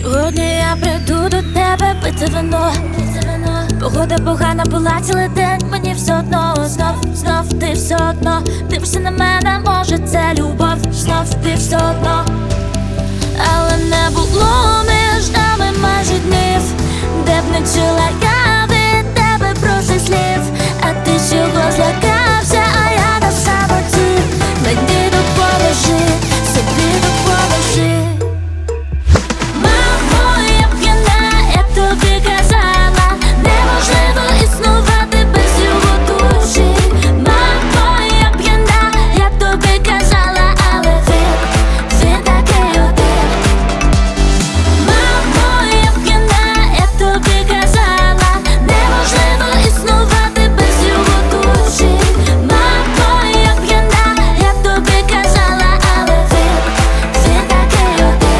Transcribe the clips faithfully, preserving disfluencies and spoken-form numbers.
Сьогодні я прийду до тебе пити вино. Погода погана була цілий день, мені все одно. Знов, знов ти все одно дивишся на мене, може це любов. Знов ти все одно, але не було між нами майже днів, де б не чула я від тебе простих слів. А ти чого злякався, а я на самоті. Мені допоможи, собі допоможи. Мамо, я п'яна, я тобі казала, неможливо існувати без його душі. Мамо, я п'яна, я тобі казала, але він, він такий один. Мамо, я п'яна, я тобі казала, неможливо існувати без його душі. Мамо, я п'яна, я тобі казала, але він, він такий один.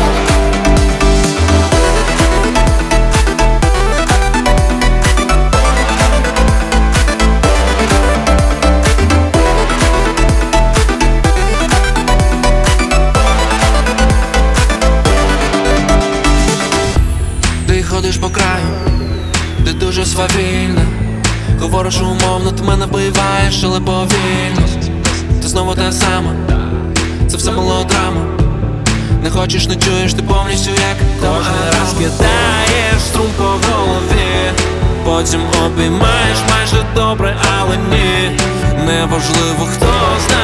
Ти ходиш по краю, ти дуже свавільна. Говориш умовно, ти мене вбиваєш, але повільно. Ти знову те саме, це все мелодрама. Не хочеш, не чуєш, ти повністю як кожен раз кидаєш струм по голові, потім обіймаєш майже добре, але ні. Неважливо, хто знає.